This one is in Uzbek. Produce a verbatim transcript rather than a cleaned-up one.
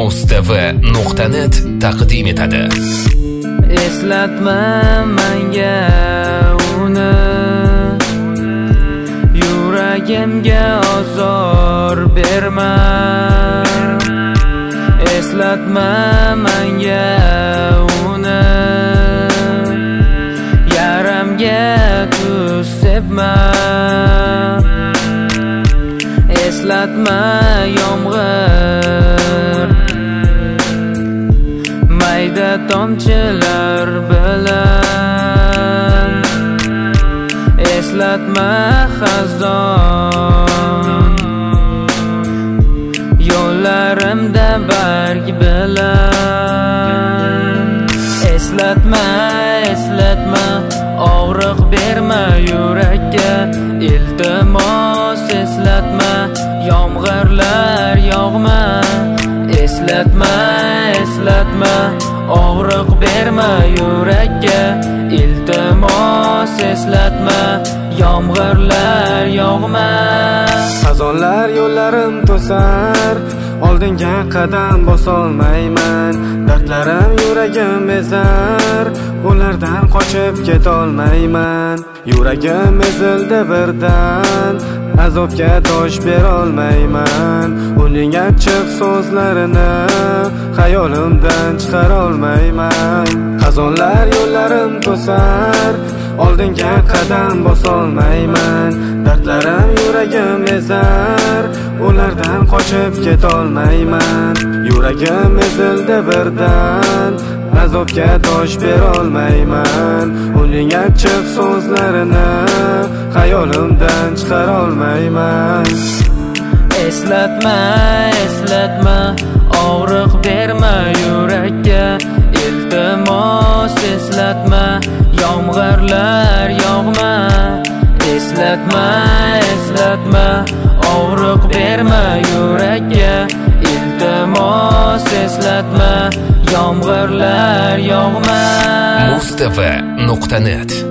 Mustava nuqta net taqdim etadi. Eslatma menga uni, yuragimga ozor berma. Eslatma menga uni, yaramga tuz sepma. Eslatma yomg'ir mayda tomchilar bilan. Eslatma xazon yo'llarimda barg bilan. Eslatma, eslatma, og'riq berma yurakka. Iltimos eslatma, yomg'irlar yog'ma. Eslatma, eslatma, og'riq berma yurakka. Iltimos eslatma, yomg'irlar yog'ma. Xazonlar yo'llarim to'sar, oldinga qadam bosolmayman. Dardlarim yuragim ezar, ulardan qochib ketolmayman. Yuragim ezildi birdan, azobga dosh berolmayman. Uning achchiq so'zlarini xayolimdan chiqarolmayman. Xazonlar yo'llarim to'sar, oldinga qadam bosolmayman. Dardlarim yuragim ezar, ulardan qochib ketolmayman. Yuragim ezildi birdan, azobga dosh berolmayman. Uning achchiq so'zlarini xayolimdan chiqarolmayman. Eslatma, eslatma, og'riq berma yurakka. Iltimos eslatma, yomg'irlar yog'ma. Eslatma, eslatma, og'riq berma yurakka. Iltimos eslatma, yomg'irlar yog'ma. Mustava nuqta net